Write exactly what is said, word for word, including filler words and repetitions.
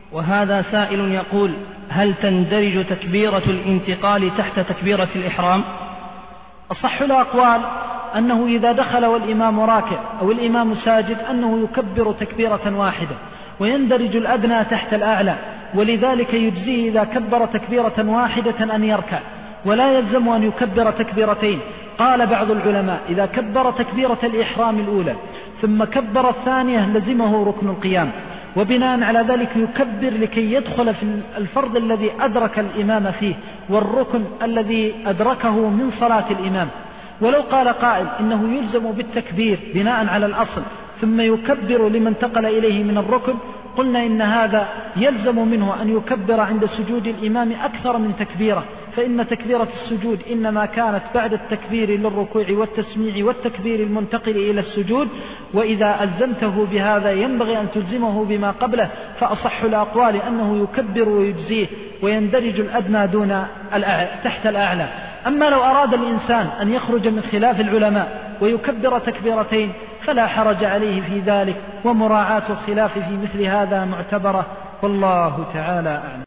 وهذا سائل يقول: هل تندرج تكبيرة الانتقال تحت تكبيرة الإحرام؟ أصح الأقوال أنه إذا دخل والإمام راكع أو الإمام ساجد أنه يكبر تكبيرة واحدة، ويندرج الأدنى تحت الأعلى، ولذلك يجزيه إذا كبر تكبيرة واحدة أن يركع، ولا يلزم أن يكبر تكبيرتين. قال بعض العلماء: إذا كبر تكبيرة الإحرام الأولى ثم كبر الثانية لزمه ركن القيام، وبناء على ذلك يكبر لكي يدخل في الفرض الذي أدرك الإمام فيه والركن الذي أدركه من صلاة الإمام. ولو قال قائل إنه يلزم بالتكبير بناء على الأصل ثم يكبر لما انتقل إليه من الركن، قلنا إن هذا يلزم منه أن يكبر عند سجود الإمام أكثر من تكبيره، فإن تكبيرة السجود إنما كانت بعد التكبير للركوع والتسميع والتكبير المنتقل إلى السجود، وإذا ألزمته بهذا ينبغي أن تلزمه بما قبله. فأصح الأقوال أنه يكبر ويجزيه ويندرج الأدنى دون تحت الأعلى. أما لو أراد الإنسان أن يخرج من خلاف العلماء ويكبر تكبيرتين فلا حرج عليه في ذلك، ومراعاة الخلاف في مثل هذا معتبرة، والله تعالى أعلم.